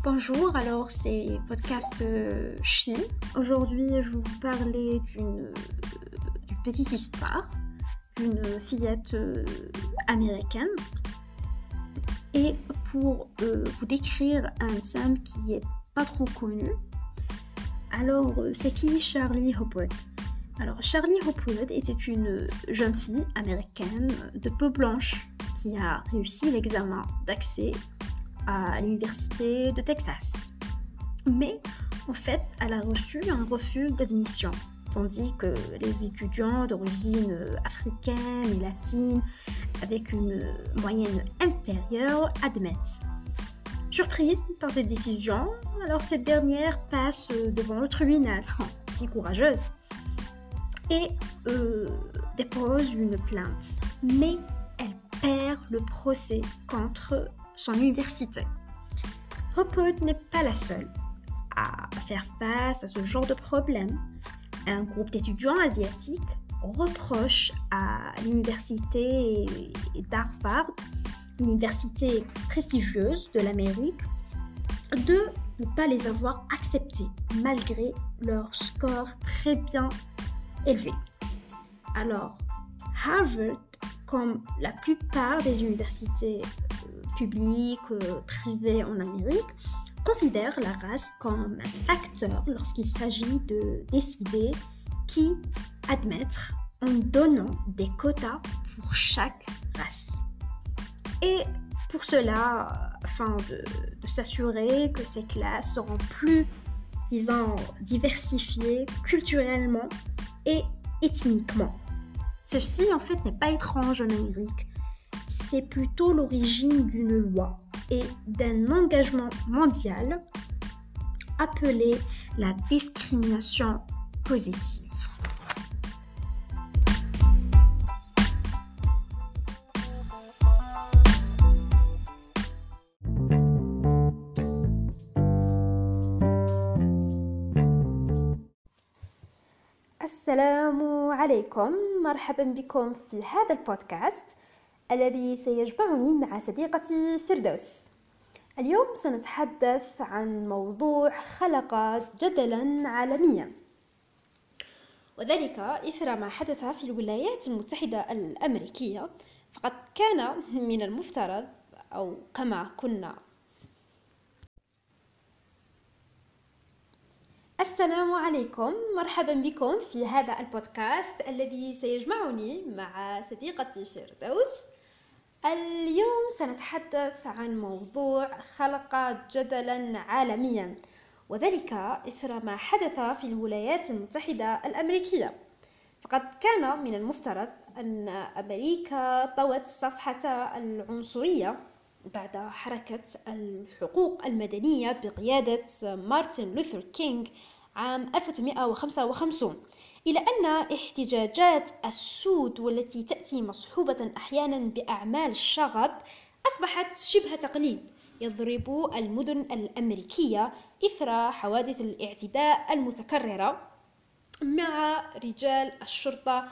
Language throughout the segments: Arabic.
Bonjour, alors c'est podcast Chi. Aujourd'hui, je vais vous parler d'une petite histoire d'une fillette américaine. Et pour vous décrire un thème qui est pas trop connu, alors c'est qui Charlie Hopwood? Alors Charlie Hopwood était une jeune fille américaine de peau blanche qui a réussi l'examen d'accès à l'université de Texas. Mais en fait, elle a reçu un refus d'admission, tandis que les étudiants d'origine africaine et latine avec une moyenne inférieure admettent. Surprise par cette décision, alors cette dernière passe devant le tribunal, si courageuse, et dépose une plainte. Mais elle perd le procès contre son université. Hopwood n'est pas la seule à faire face à ce genre de problème. Un groupe d'étudiants asiatiques reproche à l'université d'Harvard, l'université prestigieuse de l'Amérique, de ne pas les avoir acceptés malgré leur score très bien élevé. Alors, Harvard, comme la plupart des universités publiques, privées en Amérique, considère la race comme un facteur lorsqu'il s'agit de décider qui admettre en donnant des quotas pour chaque race. Et pour cela, afin de s'assurer que ces classes seront plus, diversifiées culturellement et ethniquement. Ceci, en fait, n'est pas étrange en Amérique. C'est plutôt l'origine d'une loi et d'un engagement mondial appelé la discrimination positive. السلام عليكم، مرحبا بكم في هذا البودكاست الذي سيجمعني مع صديقتي فردوس. اليوم سنتحدث عن موضوع خلق جدلا عالميا، وذلك إثر ما حدث في الولايات المتحدة الأمريكية. فقد كان من المفترض، أو كما كنا السلام عليكم، مرحبا بكم في هذا البودكاست الذي سيجمعني مع صديقتي فردوس. اليوم سنتحدث عن موضوع خلق جدلا عالميا، وذلك إثر ما حدث في الولايات المتحدة الأمريكية. فقد كان من المفترض أن أمريكا طوت صفحة العنصرية بعد حركة الحقوق المدنية بقيادة مارتن لوثر كينغ عام 1955، إلى أن احتجاجات السود والتي تأتي مصحوبة أحيانا بأعمال الشغب أصبحت شبه تقليد يضرب المدن الأمريكية إثر حوادث الاعتداء المتكررة من رجال الشرطة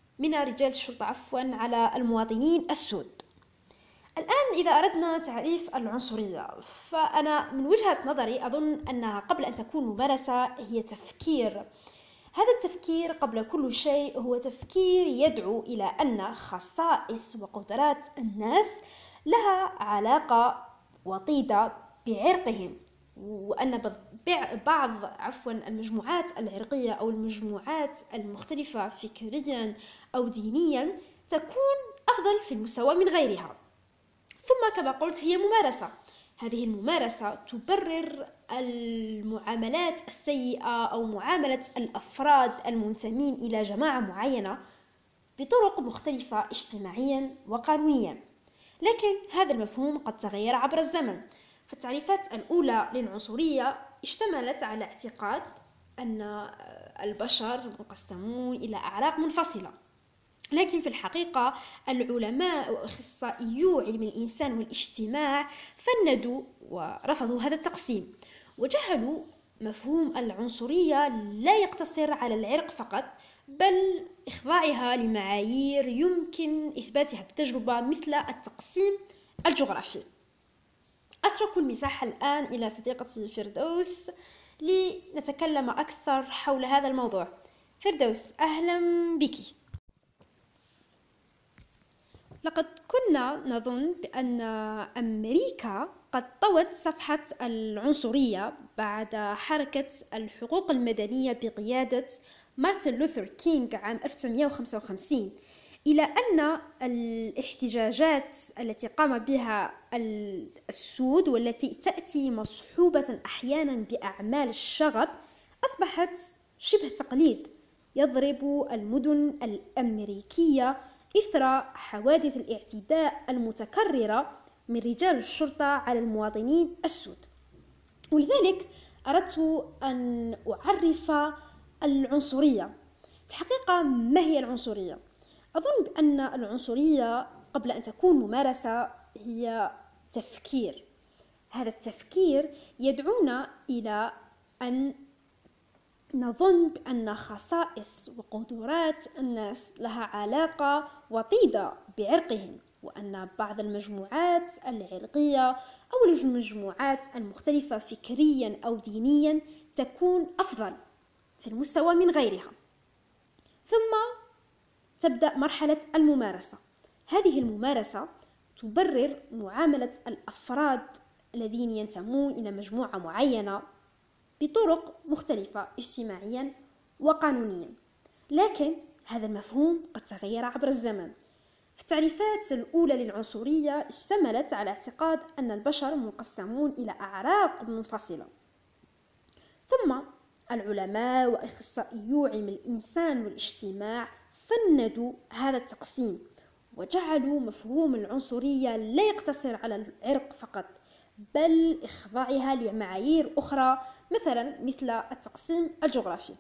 على المواطنين السود. الآن إذا أردنا تعريف العنصرية، فأنا من وجهة نظري أظن أنها قبل أن تكون ممارسة هي تفكير. هذا التفكير قبل كل شيء هو تفكير يدعو إلى أن خصائص وقدرات الناس لها علاقة وطيدة بعرقهم، وأن بعض المجموعات العرقية أو المجموعات المختلفة فكريا أو دينيا تكون أفضل في المستوى من غيرها. ثم كما قلت هي ممارسة. هذه الممارسة تبرر المعاملات السيئة أو معاملة الأفراد المنتمين إلى جماعة معينة بطرق مختلفة اجتماعيا وقانونيا. لكن هذا المفهوم قد تغير عبر الزمن. فالتعريفات الأولى للعنصرية اشتملت على اعتقاد أن البشر منقسمون إلى أعراق منفصلة، لكن في الحقيقة العلماء وأخصائيو علم الإنسان والاجتماع فندوا ورفضوا هذا التقسيم، وجعلوا مفهوم العنصرية لا يقتصر على العرق فقط، بل إخضاعها لمعايير يمكن إثباتها بالتجربة مثل التقسيم الجغرافي. أترك المساحة الآن إلى صديقتي فردوس لنتكلم أكثر حول هذا الموضوع. فردوس، أهلا بك. لقد كنا نظن بأن أمريكا قد طوت صفحة العنصرية بعد حركة الحقوق المدنية بقيادة مارتن لوثر كينغ عام 1955، إلى أن الاحتجاجات التي قام بها السود والتي تأتي مصحوبة أحيانا بأعمال الشغب أصبحت شبه تقليد يضرب المدن الأمريكية إثر حوادث الاعتداء المتكررة من رجال الشرطة على المواطنين السود. ولذلك أردت أن أعرف العنصرية. في الحقيقة ما هي العنصرية؟ أظن بأن العنصرية قبل أن تكون ممارسة هي تفكير. هذا التفكير يدعونا إلى أن نظن بأن خصائص وقدرات الناس لها علاقة وطيدة بعرقهم، وأن بعض المجموعات العرقية أو المجموعات المختلفة فكريا أو دينيا تكون أفضل في المستوى من غيرها. ثم تبدأ مرحلة الممارسة. هذه الممارسة تبرر معاملة الأفراد الذين ينتمون إلى مجموعة معينة بطرق مختلفة اجتماعيا وقانونيا. لكن هذا المفهوم قد تغير عبر الزمن. في التعريفات الأولى للعنصرية اشتملت على اعتقاد أن البشر منقسمون إلى أعراق منفصلة، ثم العلماء وأخصائيو علم الإنسان والاجتماع فندوا هذا التقسيم وجعلوا مفهوم العنصرية لا يقتصر على العرق فقط، بل إخضاعها لمعايير أخرى مثل التقسيم الجغرافي.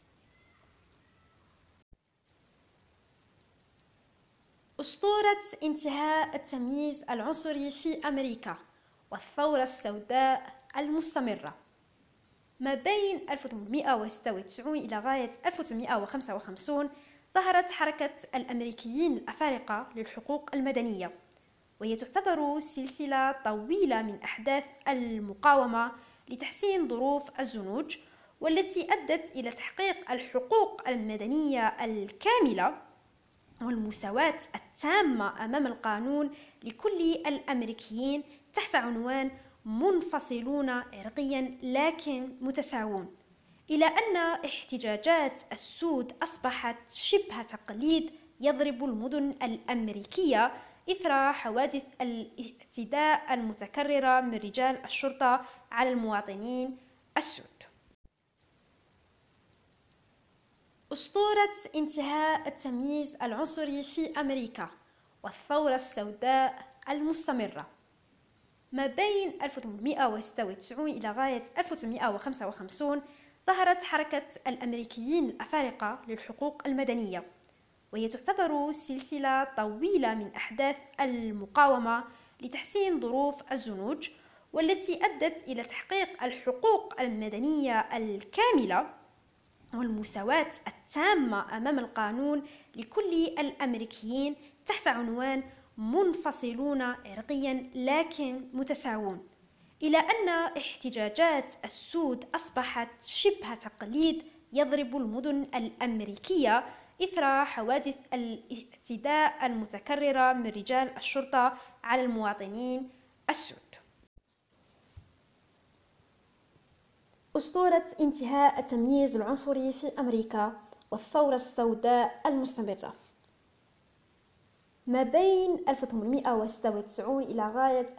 أسطورة انتهاء التمييز العنصري في أمريكا والثورة السوداء المستمرة. ما بين 1896 إلى غاية 1955 ظهرت حركة الأمريكيين الأفارقة للحقوق المدنية، وهي تعتبر سلسلة طويلة من أحداث المقاومة لتحسين ظروف الزنوج، والتي أدت إلى تحقيق الحقوق المدنية الكاملة والمساواة التامة أمام القانون لكل الأمريكيين تحت عنوان منفصلون عرقيا لكن متساوون، إلى أن احتجاجات السود أصبحت شبه تقليد يضرب المدن الأمريكية إثر حوادث الاعتداء المتكررة من رجال الشرطة على المواطنين السود. أسطورة انتهاء التمييز العنصري في أمريكا والثورة السوداء المستمرة. ما بين 1896 إلى غاية 1955 ظهرت حركة الأمريكيين الأفارقة للحقوق المدنية، وهي تعتبر سلسلة طويلة من أحداث المقاومة لتحسين ظروف الزنوج، والتي أدت إلى تحقيق الحقوق المدنية الكاملة والمساواة التامة أمام القانون لكل الأمريكيين تحت عنوان منفصلون عرقيا لكن متساوون، إلى أن احتجاجات السود أصبحت شبه تقليد يضرب المدن الأمريكية إثر حوادث الاعتداء المتكررة من رجال الشرطة على المواطنين السود. أسطورة انتهاء التمييز العنصري في أمريكا والثورة السوداء المستمرة. ما بين 1896 إلى غاية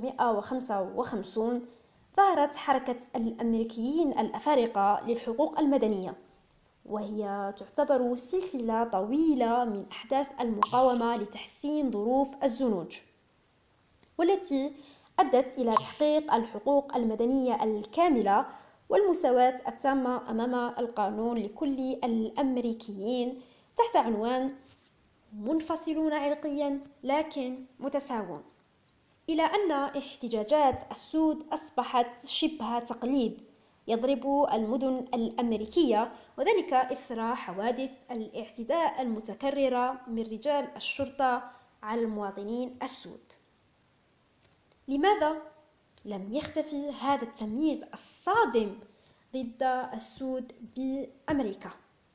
1955 ظهرت حركة الأمريكيين الأفارقة للحقوق المدنية، وهي تعتبر سلسلة طويلة من أحداث المقاومة لتحسين ظروف الزنوج، والتي أدت إلى تحقيق الحقوق المدنية الكاملة والمساواة التامة أمام القانون لكل الأمريكيين تحت عنوان منفصلون عرقيا لكن متساوون، إلى أن احتجاجات السود أصبحت شبه تقليد يضرب المدن الأمريكية، وذلك إثر حوادث الاعتداء المتكررة من رجال الشرطة على المواطنين السود. لماذا لم يختفي هذا التمييز الصادم ضد السود بأمريكا.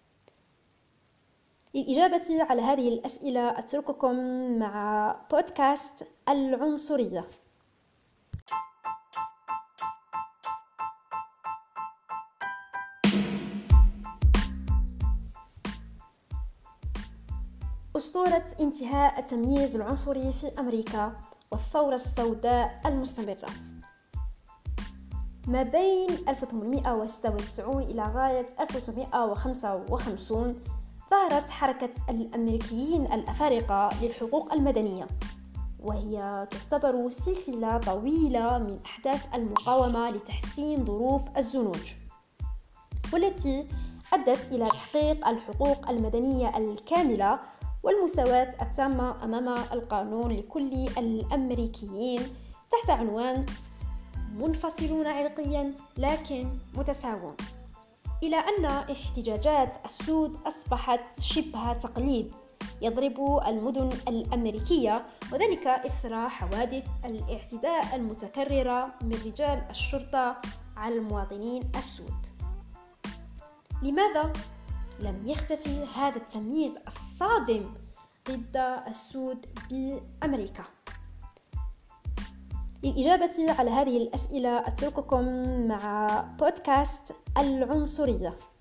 للإجابة على هذه الأسئلة أترككم مع بودكاست العنصرية. أسطورة انتهاء التمييز العنصري في أمريكا والثورة السوداء المستمرة. ما بين 1896 إلى غاية 1955 ظهرت حركة الأمريكيين الأفارقة للحقوق المدنية، وهي تعتبر سلسلة طويلة من أحداث المقاومة لتحسين ظروف الزنوج، والتي أدت إلى تحقيق الحقوق المدنية الكاملة والمساواة التامة أمام القانون لكل الأمريكيين تحت عنوان منفصلون عرقيا لكن متساوون، إلى أن احتجاجات السود أصبحت شبه تقليد يضرب المدن الأمريكية، وذلك إثر حوادث الاعتداء المتكررة من رجال الشرطة على المواطنين السود. لماذا لم يختفي هذا التمييز الصادم ضد السود بأمريكا؟ للإجابة على هذه الأسئلة أترككم مع بودكاست العنصرية.